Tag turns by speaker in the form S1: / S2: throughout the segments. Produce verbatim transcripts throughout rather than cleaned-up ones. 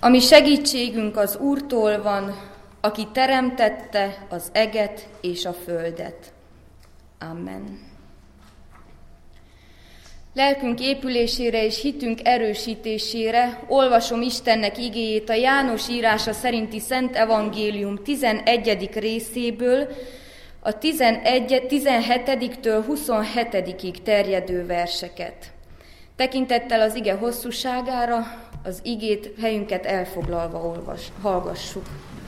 S1: Ami segítségünk az Úrtól van, aki teremtette az eget és a földet. Amen. Lelkünk épülésére és hitünk erősítésére olvasom Istennek igéjét a János írása szerinti Szent Evangélium tizenegyedik részéből, a tizenhetedik-től huszonhetedikig terjedő verseket. Tekintettel az ige hosszúságára, az igét helyünket elfoglalva olvas, hallgassuk.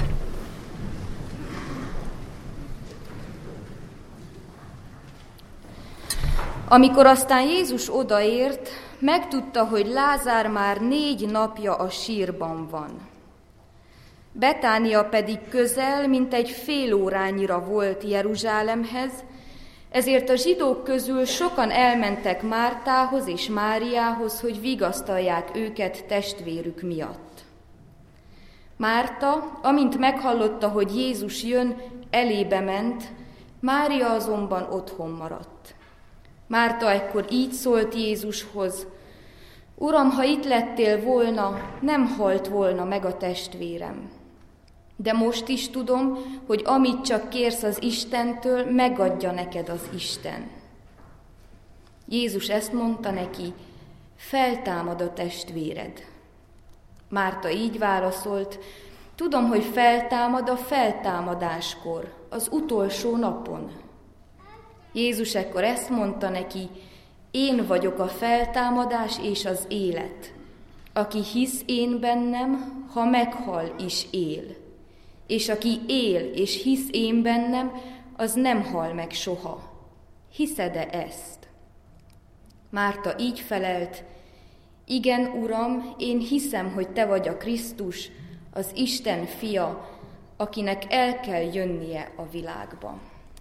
S1: Amikor aztán Jézus odaért, megtudta, hogy Lázár már négy napja a sírban van. Betánia pedig közel, mint egy fél órányira volt Jeruzsálemhez, ezért a zsidók közül sokan elmentek Mártához és Máriához, hogy vigasztalják őket testvérük miatt. Márta, amint meghallotta, hogy Jézus jön, elébe ment, Mária azonban otthon maradt. Márta ekkor így szólt Jézushoz: Uram, ha itt lettél volna, nem halt volna meg a testvérem. De most is tudom, hogy amit csak kérsz az Istentől, megadja neked az Isten. Jézus ezt mondta neki: feltámad a testvéred. Márta így válaszolt: tudom, hogy feltámad a feltámadáskor, az utolsó napon. Jézus ekkor ezt mondta neki: én vagyok a feltámadás és az élet. Aki hisz én bennem, ha meghal is él. És aki él és hisz én bennem, az nem hal meg soha. Hiszed-e ezt? Márta így felelt: igen, Uram, én hiszem, hogy te vagy a Krisztus, az Isten fia, akinek el kell jönnie a világba.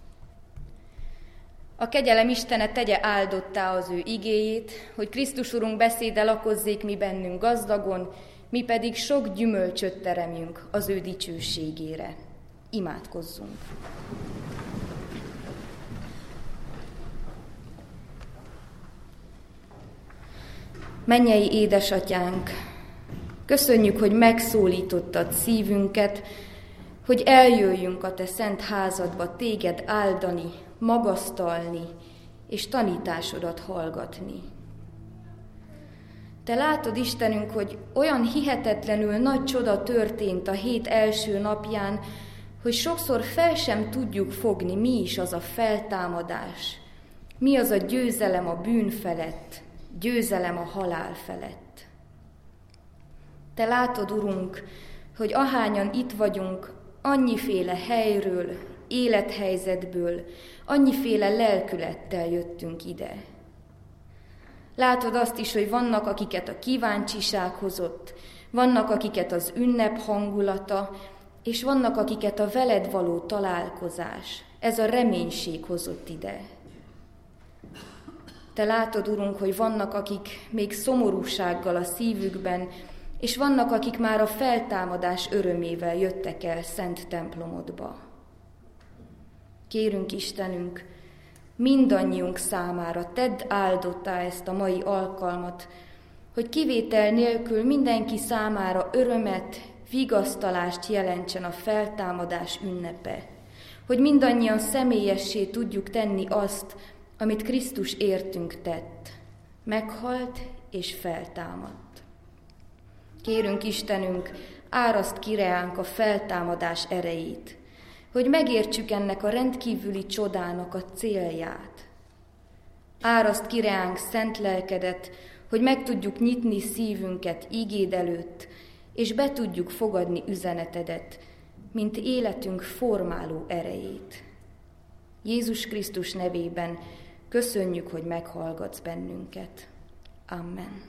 S1: A kegyelem Istene tegye áldottá az ő igéjét, hogy Krisztus Urunk beszéde lakozzék mi bennünk gazdagon, mi pedig sok gyümölcsöt teremjünk az ő dicsőségére. Imádkozzunk! Mennyei édesatyánk, köszönjük, hogy megszólítottad szívünket, hogy eljöjjünk a te szent házadba téged áldani, magasztalni és tanításodat hallgatni. Te látod, Istenünk, hogy olyan hihetetlenül nagy csoda történt a hét első napján, hogy sokszor fel sem tudjuk fogni, mi is az a feltámadás, mi az a győzelem a bűn felett, győzelem a halál felett. Te látod, Urunk, hogy ahányan itt vagyunk, annyiféle helyről, élethelyzetből, annyiféle lelkülettel jöttünk ide. Látod azt is, hogy vannak, akiket a kíváncsiság hozott, vannak, akiket az ünnep hangulata, és vannak, akiket a veled való találkozás, ez a reménység hozott ide. Te látod, Urunk, hogy vannak, akik még szomorúsággal a szívükben, és vannak, akik már a feltámadás örömével jöttek el szent templomodba. Kérünk, Istenünk, mindannyiunk számára tedd áldottá ezt a mai alkalmat, hogy kivétel nélkül mindenki számára örömet, vigasztalást jelentsen a feltámadás ünnepe, hogy mindannyian személyessé tudjuk tenni azt, amit Krisztus értünk tett, meghalt és feltámadt. Kérünk, Istenünk, áraszt ki reánk a feltámadás erejét, hogy megértsük ennek a rendkívüli csodának a célját. Áraszt ki reánk szent lelkedet, hogy meg tudjuk nyitni szívünket ígéd előtt, és be tudjuk fogadni üzenetedet, mint életünk formáló erejét. Jézus Krisztus nevében köszönjük, hogy meghallgatsz bennünket. Amen.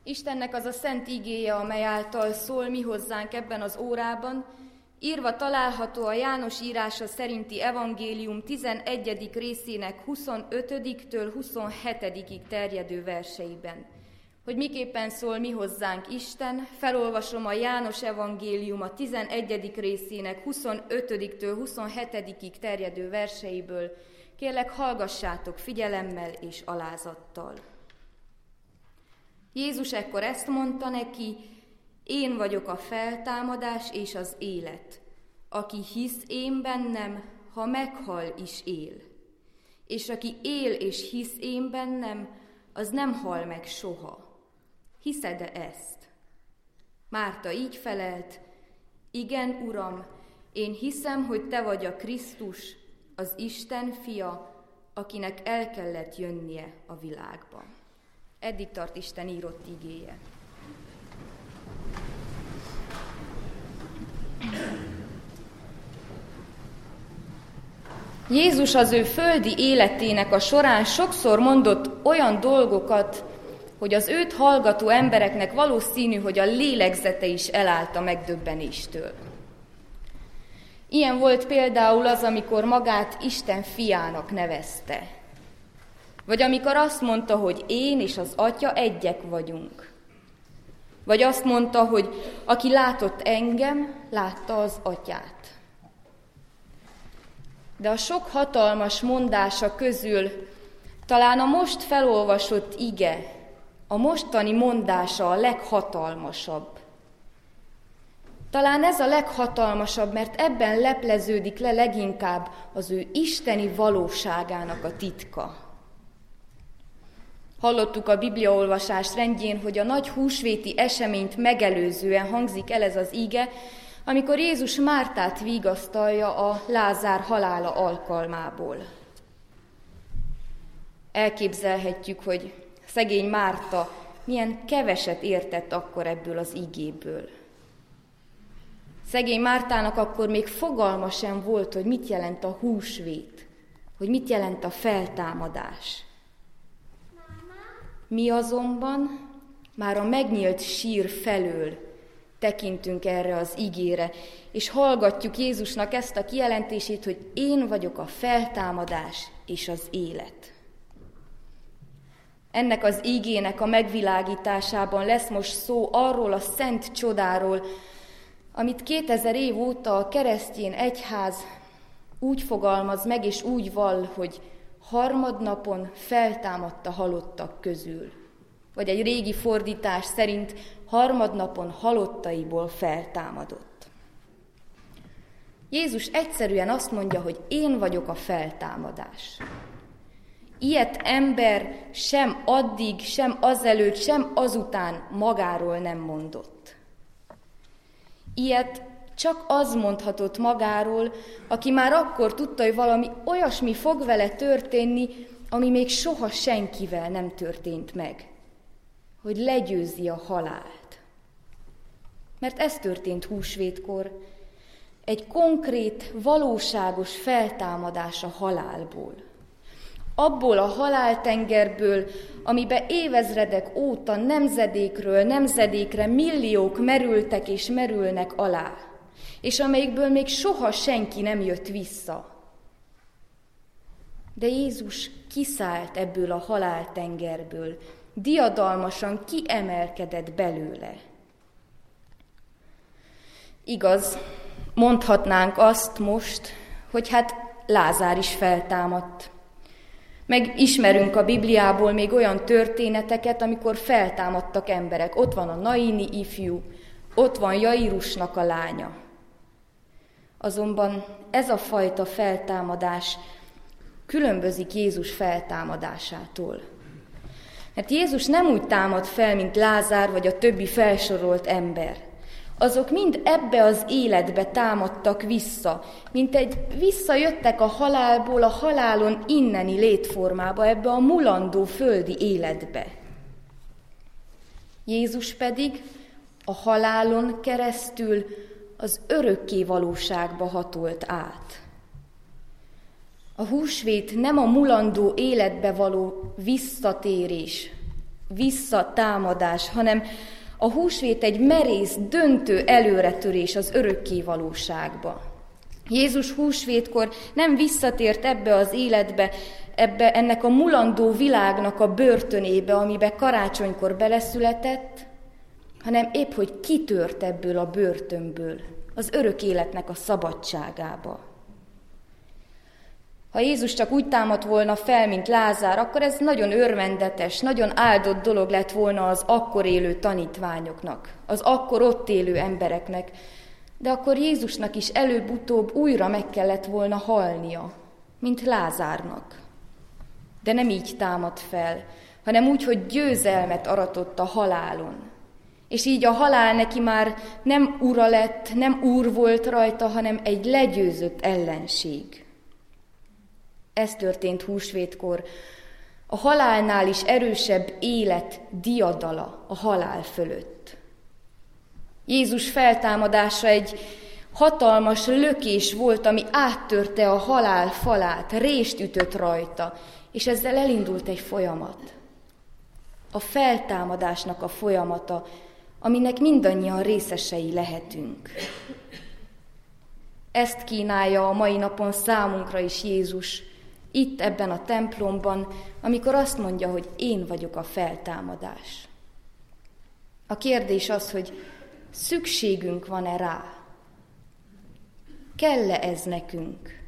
S1: Istennek az a szent igéje, amely által szól mi hozzánk ebben az órában, írva található a János írása szerinti evangélium tizenegyedik részének huszonötödiktől huszonhetedikig terjedő verseiben. Hogy miképpen szól mi hozzánk Isten, felolvasom a János evangélium a tizenegyedik részének huszonötödiktől huszonhetedikig terjedő verseiből. Kérlek, hallgassátok figyelemmel és alázattal. Jézus ekkor ezt mondta neki: én vagyok a feltámadás és az élet. Aki hisz én bennem, ha meghal is él. És aki él és hisz én bennem, az nem hal meg soha. Hiszed-e ezt? Márta így felelt: igen, Uram, én hiszem, hogy te vagy a Krisztus, az Isten fia, akinek el kellett jönnie a világba. Eddig tart Isten írott igéje. Jézus az ő földi életének a során sokszor mondott olyan dolgokat, hogy az őt hallgató embereknek valószínű, hogy a lélegzete is elállt a megdöbbenéstől. Ilyen volt például az, amikor magát Isten fiának nevezte. Vagy amikor azt mondta, hogy én és az Atya egyek vagyunk. Vagy azt mondta, hogy aki látott engem, látta az Atyát. De a sok hatalmas mondása közül talán a most felolvasott ige, a mostani mondása a leghatalmasabb. Talán ez a leghatalmasabb, mert ebben lepleződik le leginkább az ő isteni valóságának a titka. Hallottuk a bibliaolvasás rendjén, hogy a nagy húsvéti eseményt megelőzően hangzik el ez az ige, amikor Jézus Mártát vigasztalja a Lázár halála alkalmából. Elképzelhetjük, hogy szegény Márta milyen keveset értett akkor ebből az igéből. Szegény Mártának akkor még fogalma sem volt, hogy mit jelent a húsvét, hogy mit jelent a feltámadás. Mi azonban már a megnyílt sír felől tekintünk erre az igére, és hallgatjuk Jézusnak ezt a kijelentését, hogy én vagyok a feltámadás és az élet. Ennek az igének a megvilágításában lesz most szó arról a szent csodáról, amit kétezer év óta a keresztény egyház úgy fogalmaz meg és úgy vall, hogy harmadnapon feltámadt a halottak közül. Vagy egy régi fordítás szerint harmadnapon halottaiból feltámadott. Jézus egyszerűen azt mondja, hogy én vagyok a feltámadás. Ilyet ember sem addig, sem azelőtt, sem azután magáról nem mondott. Ilyet csak az mondhatott magáról, aki már akkor tudta, hogy valami olyasmi fog vele történni, ami még soha senkivel nem történt meg. Hogy legyőzi a halált. Mert ez történt húsvétkor, egy konkrét, valóságos feltámadás a halálból. Abból a haláltengerből, amibe évezredek óta nemzedékről nemzedékre milliók merültek és merülnek alá, és amelyikből még soha senki nem jött vissza. De Jézus kiszállt ebből a haláltengerből, diadalmasan kiemelkedett belőle. Igaz, mondhatnánk azt most, hogy hát Lázár is feltámadt. Meg ismerünk a Bibliából még olyan történeteket, amikor feltámadtak emberek. Ott van a Naini ifjú, ott van Jairusnak a lánya. Azonban ez a fajta feltámadás különbözik Jézus feltámadásától. Mert Jézus nem úgy támad fel, mint Lázár vagy a többi felsorolt ember. Azok mind ebbe az életbe támadtak vissza, mint egy visszajöttek a halálból, a halálon inneni létformába, ebbe a mulandó földi életbe. Jézus pedig a halálon keresztül az örökké valóságba hatolt át. A húsvét nem a mulandó életbe való visszatérés, visszatámadás, hanem a húsvét egy merész, döntő előretörés az örökké valóságba. Jézus húsvétkor nem visszatért ebbe az életbe, ebbe ennek a mulandó világnak a börtönébe, amibe karácsonykor beleszületett, hanem épp, hogy kitört ebből a börtönből, az örök életnek a szabadságába. Ha Jézus csak úgy támadt volna fel, mint Lázár, akkor ez nagyon örvendetes, nagyon áldott dolog lett volna az akkor élő tanítványoknak, az akkor ott élő embereknek, de akkor Jézusnak is előbb-utóbb újra meg kellett volna halnia, mint Lázárnak. De nem így támadt fel, hanem úgy, hogy győzelmet aratott a halálon. És így a halál neki már nem ura lett, nem úr volt rajta, hanem egy legyőzött ellenség. Ez történt húsvétkor. A halálnál is erősebb élet diadala a halál fölött. Jézus feltámadása egy hatalmas lökés volt, ami áttörte a halál falát, rést ütött rajta, és ezzel elindult egy folyamat. A feltámadásnak a folyamata, aminek mindannyian részesei lehetünk. Ezt kínálja a mai napon számunkra is Jézus, itt ebben a templomban, amikor azt mondja, hogy én vagyok a feltámadás. A kérdés az, hogy szükségünk van-e rá? Kell-e ez nekünk?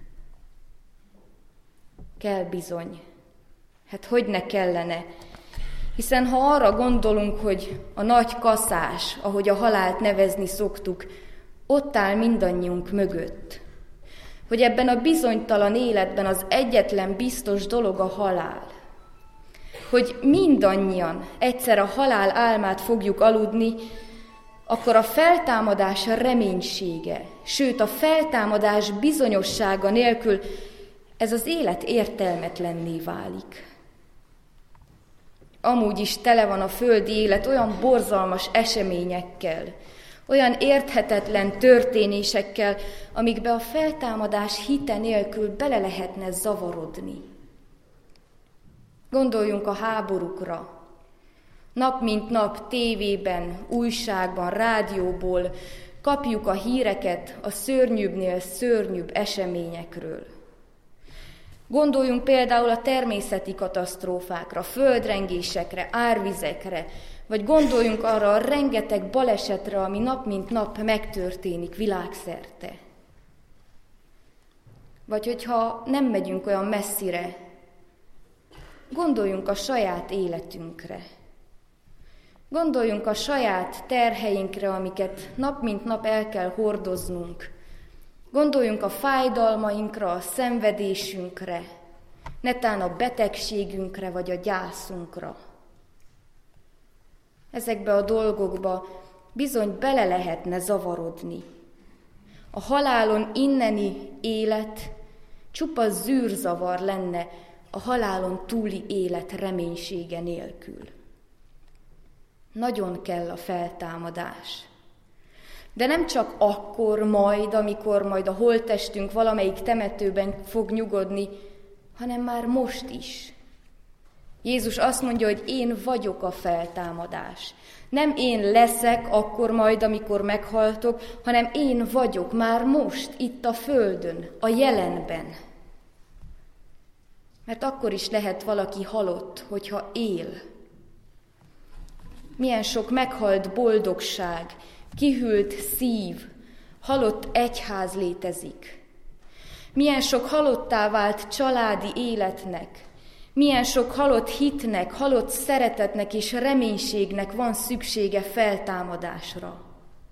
S1: Kell bizony. Hát hogy ne kellene? Hiszen ha arra gondolunk, hogy a nagy kaszás, ahogy a halált nevezni szoktuk, ott áll mindannyiunk mögött, hogy ebben a bizonytalan életben az egyetlen biztos dolog a halál, hogy mindannyian egyszer a halál álmát fogjuk aludni, akkor a feltámadás reménysége, sőt a feltámadás bizonyossága nélkül ez az élet értelmetlenné válik. Amúgy is tele van a földi élet olyan borzalmas eseményekkel, olyan érthetetlen történésekkel, amikbe a feltámadás hite nélkül bele lehetne zavarodni. Gondoljunk a háborúkra. Nap mint nap tévében, újságban, rádióból kapjuk a híreket a szörnyűbbnél szörnyűbb eseményekről. Gondoljunk például a természeti katasztrófákra, földrengésekre, árvizekre, vagy gondoljunk arra a rengeteg balesetre, ami nap mint nap megtörténik világszerte. Vagy hogyha nem megyünk olyan messzire, gondoljunk a saját életünkre. Gondoljunk a saját terheinkre, amiket nap mint nap el kell hordoznunk. Gondoljunk a fájdalmainkra, a szenvedésünkre, netán a betegségünkre vagy a gyászunkra. Ezekbe a dolgokba bizony bele lehetne zavarodni. A halálon inneni élet csupa zűrzavar lenne a halálon túli élet reménysége nélkül. Nagyon kell a feltámadás. De nem csak akkor majd, amikor majd a holttestünk valamelyik temetőben fog nyugodni, hanem már most is. Jézus azt mondja, hogy én vagyok a feltámadás. Nem én leszek akkor majd, amikor meghaltok, hanem én vagyok már most, itt a földön, a jelenben. Mert akkor is lehet valaki halott, hogyha él. Milyen sok meghalt boldogság, kihűlt szív, halott egyház létezik. Milyen sok halottá vált családi életnek, milyen sok halott hitnek, halott szeretetnek és reménységnek van szüksége feltámadásra.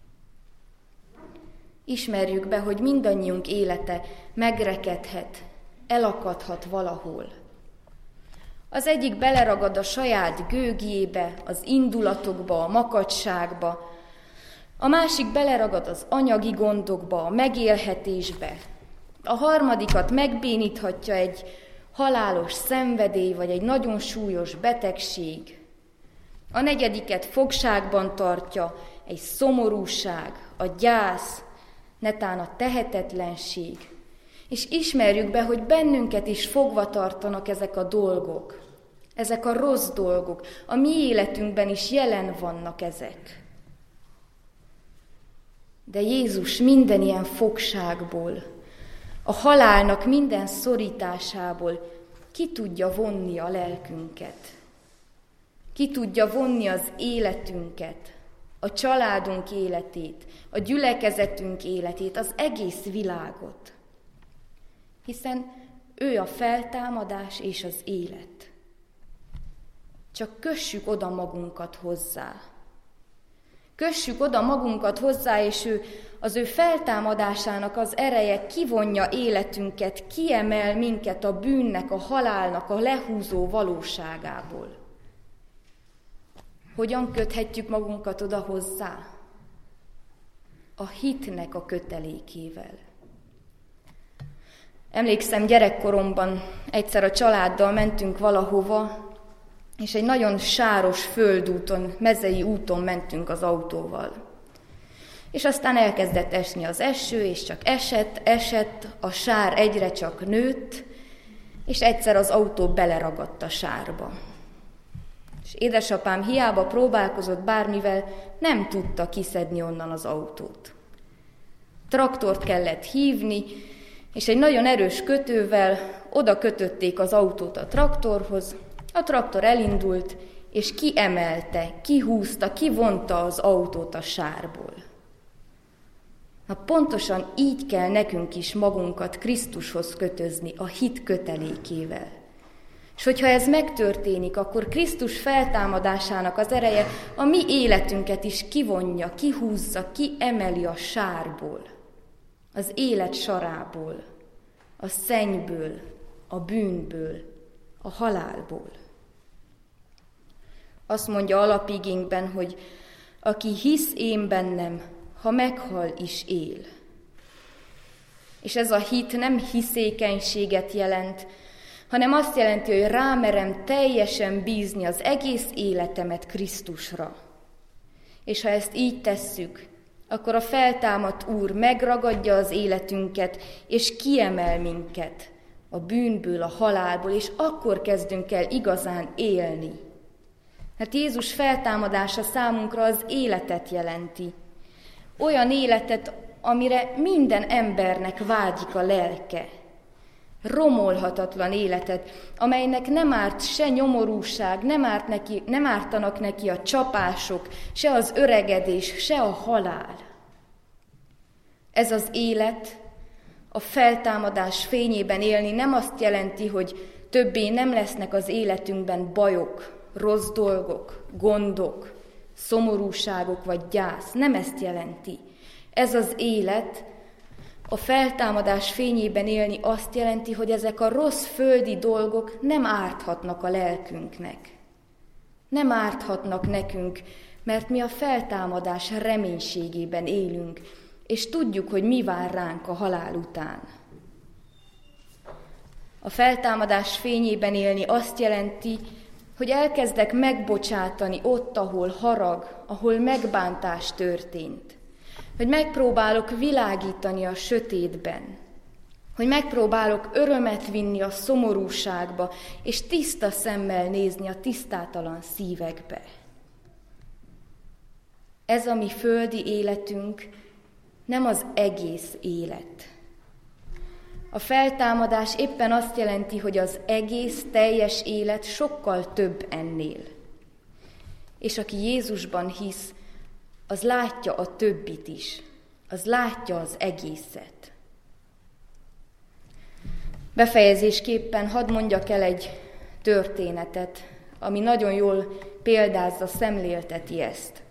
S1: Ismerjük be, hogy mindannyiunk élete megrekedhet, elakadhat valahol. Az egyik beleragad a saját gőgjébe, az indulatokba, a makacságba, a másik beleragad az anyagi gondokba, a megélhetésbe, a harmadikat megbéníthatja egy halálos szenvedély vagy egy nagyon súlyos betegség, a negyediket fogságban tartja egy szomorúság, a gyász, netán a tehetetlenség, és ismerjük be, hogy bennünket is fogva tartanak ezek a dolgok, Ezek a rossz dolgok, a mi életünkben is jelen vannak ezek. De Jézus minden ilyen fogságból, a halálnak minden szorításából ki tudja vonni a lelkünket. Ki tudja vonni az életünket, a családunk életét, a gyülekezetünk életét, az egész világot. Hiszen ő a feltámadás és az élet. Csak kössük oda magunkat hozzá. Kössük oda magunkat hozzá, és ő, az ő feltámadásának az ereje kivonja életünket, kiemel minket a bűnnek, a halálnak, a lehúzó valóságából. Hogyan köthetjük magunkat oda hozzá? A hitnek a kötelékével. Emlékszem, gyerekkoromban egyszer a családdal mentünk valahova, és egy nagyon sáros földúton, mezei úton mentünk az autóval. És aztán elkezdett esni az eső, és csak esett, esett, a sár egyre csak nőtt, és egyszer az autó beleragadt a sárba. És édesapám hiába próbálkozott bármivel, nem tudta kiszedni onnan az autót. Traktort kellett hívni, és egy nagyon erős kötővel oda kötötték az autót a traktorhoz. A traktor elindult, és kiemelte, kihúzta, kivonta az autót a sárból. Na pontosan így kell nekünk is magunkat Krisztushoz kötözni, a hit kötelékével. És hogyha ez megtörténik, akkor Krisztus feltámadásának az ereje a mi életünket is kivonja, kihúzza, kiemeli a sárból, az élet sarából, a szennyből, a bűnből, a halálból. Azt mondja alapigénkben, hogy aki hisz én bennem, ha meghal is él. És ez a hit nem hiszékenységet jelent, hanem azt jelenti, hogy rámerem teljesen bízni az egész életemet Krisztusra. És ha ezt így tesszük, akkor a feltámadt Úr megragadja az életünket, és kiemel minket a bűnből, a halálból, és akkor kezdünk el igazán élni. Hát Jézus feltámadása számunkra az életet jelenti. Olyan életet, amire minden embernek vágyik a lelke. Romolhatatlan életet, amelynek nem árt se nyomorúság, nem, árt neki, nem ártanak neki a csapások, se az öregedés, se a halál. Ez az élet, a feltámadás fényében élni nem azt jelenti, hogy többé nem lesznek az életünkben bajok, rossz dolgok, gondok, szomorúságok vagy gyász. Nem ezt jelenti. Ez az élet, a feltámadás fényében élni azt jelenti, hogy ezek a rossz földi dolgok nem árthatnak a lelkünknek. Nem árthatnak nekünk, mert mi a feltámadás reménységében élünk, és tudjuk, hogy mi vár ránk a halál után. A feltámadás fényében élni azt jelenti, hogy elkezdek megbocsátani ott, ahol harag, ahol megbántás történt. Hogy megpróbálok világítani a sötétben. Hogy megpróbálok örömet vinni a szomorúságba, és tiszta szemmel nézni a tisztátalan szívekbe. Ez a mi földi életünk nem az egész élet. A feltámadás éppen azt jelenti, hogy az egész, teljes élet sokkal több ennél. És aki Jézusban hisz, az látja a többit is, az látja az egészet. Befejezésképpen hadd mondjak el egy történetet, ami nagyon jól példázza, szemlélteti ezt.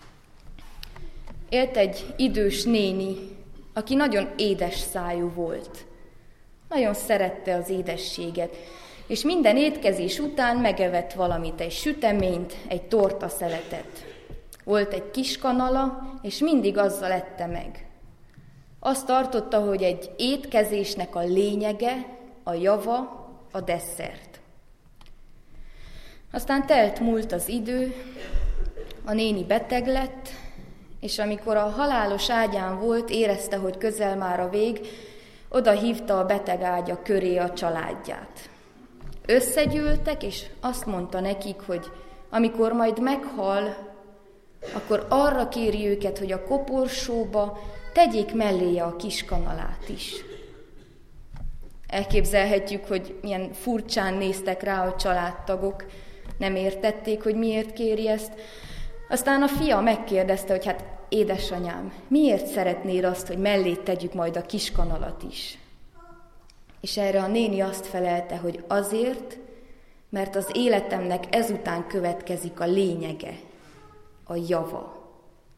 S1: Élt egy idős néni, aki nagyon édes szájú volt. Nagyon szerette az édességet, és minden étkezés után megevett valamit, egy süteményt, egy tortaszeletet. Volt egy kis kanala, és mindig azzal ette meg. Azt tartotta, hogy egy étkezésnek a lényege, a java, a desszert. Aztán telt múlt az idő, a néni beteg lett, és amikor a halálos ágyán volt, érezte, hogy közel már a vég, oda hívta a beteg ágya köré a családját. összegyűltek, és azt mondta nekik, hogy amikor majd meghal, akkor arra kéri őket, hogy a koporsóba tegyék melléje a kiskanalát is. Elképzelhetjük, hogy milyen furcsán néztek rá a családtagok, nem értették, hogy miért kéri ezt. Aztán a fia megkérdezte, hogy hát édesanyám, miért szeretnéd azt, hogy mellé tegyük majd a kiskanalat is? És erre a néni azt felelte, hogy azért, mert az életemnek ezután következik a lényege, a java.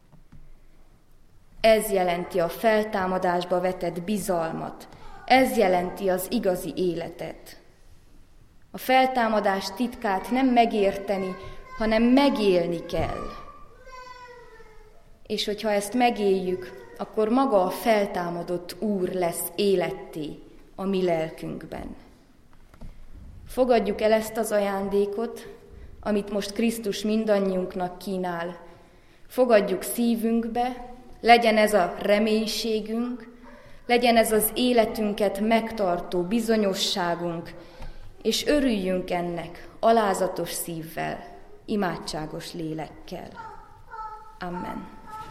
S1: Ez jelenti a feltámadásba vetett bizalmat, ez jelenti az igazi életet. A feltámadás titkát nem megérteni, hanem megélni kell. És hogyha ezt megéljük, akkor maga a feltámadott Úr lesz életté a mi lelkünkben. Fogadjuk el ezt az ajándékot, amit most Krisztus mindannyiunknak kínál. Fogadjuk szívünkbe, legyen ez a reménységünk, legyen ez az életünket megtartó bizonyosságunk, és örüljünk ennek alázatos szívvel, imádságos lélekkel. Amen.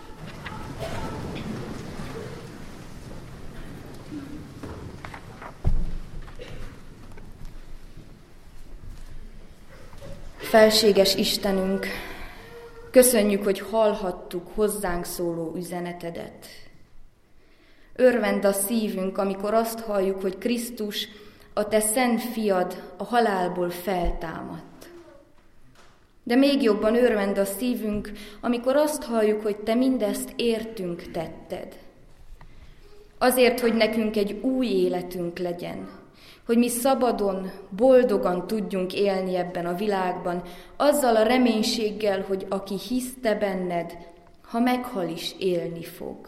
S1: Felséges Istenünk, köszönjük, hogy hallhattuk hozzánk szóló üzenetedet. Örvend a szívünk, amikor azt halljuk, hogy Krisztus, a te szent fiad a halálból feltámadt. De még jobban örvend a szívünk, amikor azt halljuk, hogy te mindezt értünk tetted. Azért, hogy nekünk egy új életünk legyen, hogy mi szabadon, boldogan tudjunk élni ebben a világban, azzal a reménységgel, hogy aki hisz te benned, ha meghal is élni fog.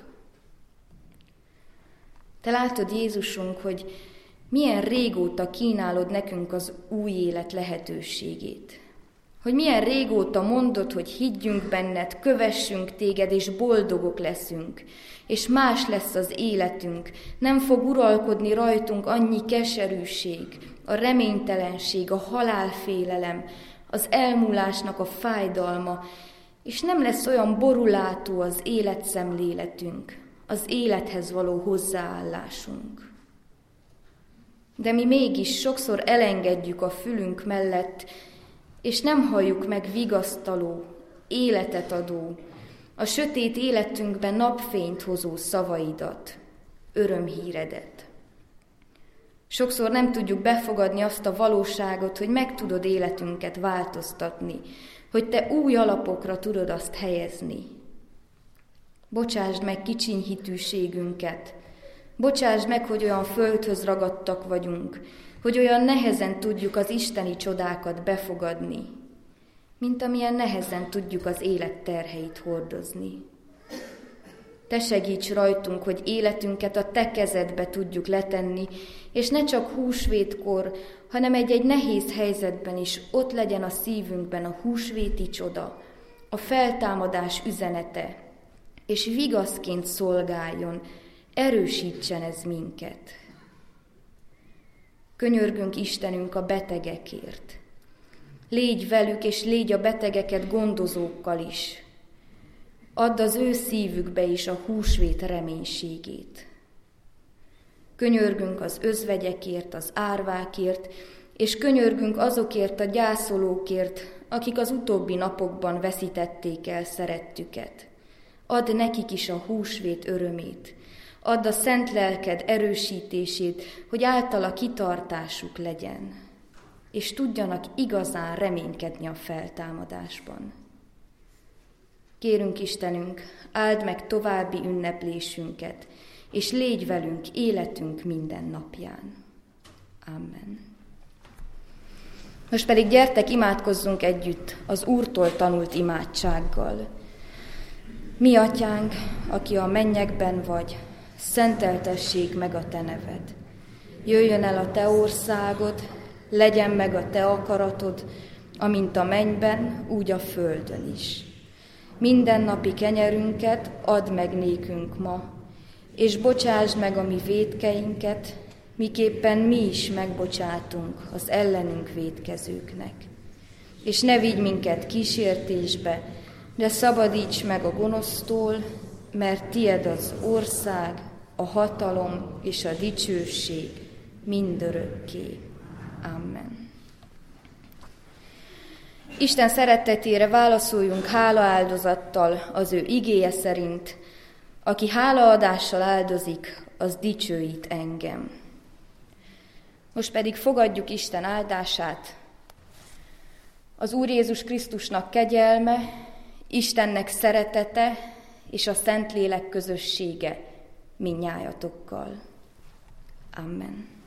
S1: Te látod, Jézusunk, hogy milyen régóta kínálod nekünk az új élet lehetőségét. Hogy milyen régóta mondod, hogy higgyünk benned, kövessünk téged, és boldogok leszünk, és más lesz az életünk, nem fog uralkodni rajtunk annyi keserűség, a reménytelenség, a halálfélelem, az elmúlásnak a fájdalma, és nem lesz olyan borulátó az életszemléletünk, az élethez való hozzáállásunk. De mi mégis sokszor elengedjük a fülünk mellett, és nem halljuk meg vigasztaló, életet adó, a sötét életünkben napfényt hozó szavaidat, örömhíredet. Sokszor nem tudjuk befogadni azt a valóságot, hogy meg tudod életünket változtatni, hogy te új alapokra tudod azt helyezni. Bocsásd meg kicsiny hitűségünket, bocsásd meg, hogy olyan földhöz ragadtak vagyunk, hogy olyan nehezen tudjuk az isteni csodákat befogadni, mint amilyen nehezen tudjuk az élet terheit hordozni. Te segíts rajtunk, hogy életünket a te kezedbe tudjuk letenni, és ne csak húsvétkor, hanem egy-egy nehéz helyzetben is ott legyen a szívünkben a húsvéti csoda, a feltámadás üzenete, és vigaszként szolgáljon, erősítsen ez minket. Könyörgünk Istenünk a betegekért. Légy velük, és légy a betegeket gondozókkal is. Add az ő szívükbe is a húsvét reménységét. Könyörgünk az özvegyekért, az árvákért, és könyörgünk azokért a gyászolókért, akik az utóbbi napokban veszítették el szerettüket. Add nekik is a húsvét örömét. Add a szent lelked erősítését, hogy általa kitartásuk legyen, és tudjanak igazán reménykedni a feltámadásban. Kérünk Istenünk, áld meg további ünneplésünket, és légy velünk életünk minden napján. Amen. Most pedig gyertek, imádkozzunk együtt az Úrtól tanult imádsággal. Mi atyánk, aki a mennyekben vagy, szenteltessék meg a te neved. Jöjjön el a te országod, legyen meg a te akaratod, amint a mennyben, úgy a földön is. Mindennapi kenyerünket add meg nékünk ma, és bocsásd meg a mi vétkeinket, miképpen mi is megbocsátunk az ellenünk vétkezőknek. És ne vigy minket kísértésbe, de szabadíts meg a gonosztól, mert tied az ország, a hatalom és a dicsőség mindörökké. Amen. Isten szeretetére válaszoljunk hálaáldozattal az ő igéje szerint, aki hálaadással áldozik, az dicsőít engem. Most pedig fogadjuk Isten áldását. Az Úr Jézus Krisztusnak kegyelme, Istennek szeretete és a Szentlélek közössége mindnyájatokkal. Amen.